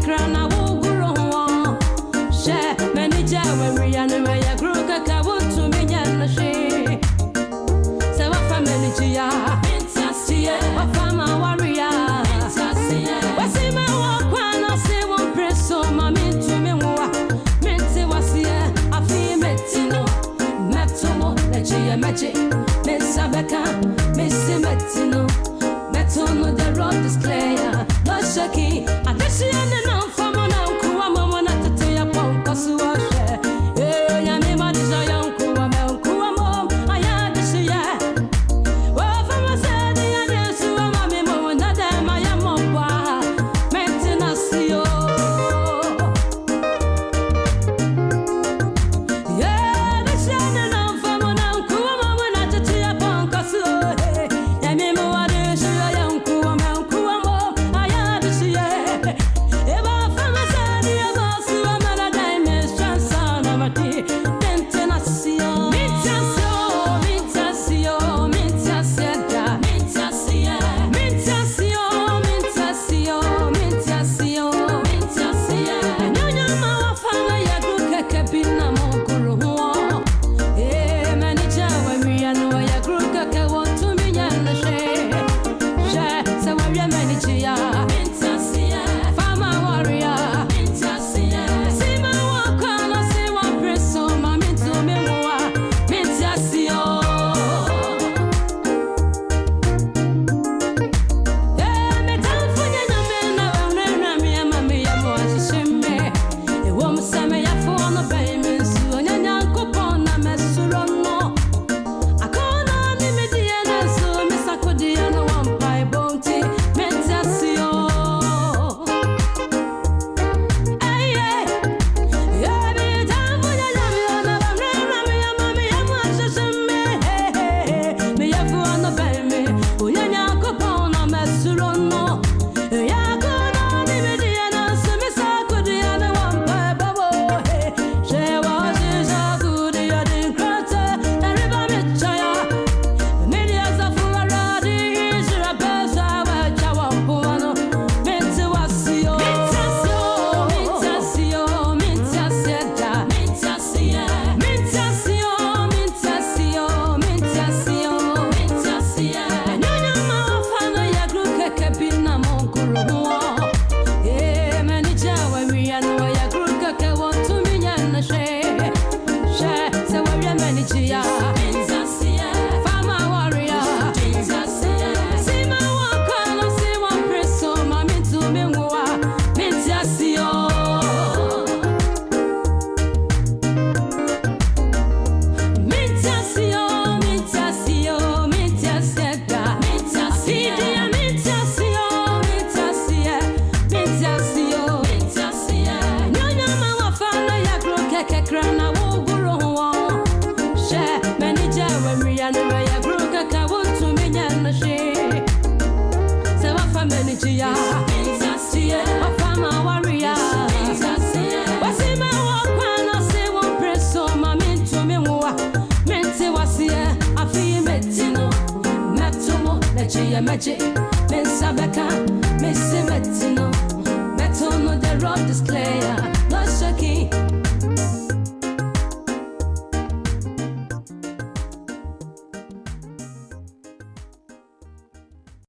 kekrana wo guru ho she manager we ya no ya guru kaka wo to me nya na she se wa family ya fantasy wa fama warrior fantasy wa se ma wo kwa na se wo preso ma me to me wo me te wa se afi metino metomo na je mache me sabeka me se metino metono the road is clear no shaky adesi ene na famo na nkuwa mama na tete ya ponko suwa she ya me ma dizo ya nkuwa me nkuwa mo aya desi ya wa famo se di ya desu wa mami mo na de ma ya mo kwa maintenance yo desi ene na famo na nkuwa mama na tete ya ponko suwa ya me mo wa desu ya nkuwa me nkuwa mo aya desi ya eba famo se di ya desu wa ma na dimension sana mati maintenance yo kekrana wo guru ho she manager we ya no ya guru kaka wo to me nya na she se wa family ya fantasy wa fama warrior fantasy wa se ma wo kwa na se wo preso ma me to me wo me te wa se afi metino metomo na je ya mache me sabeka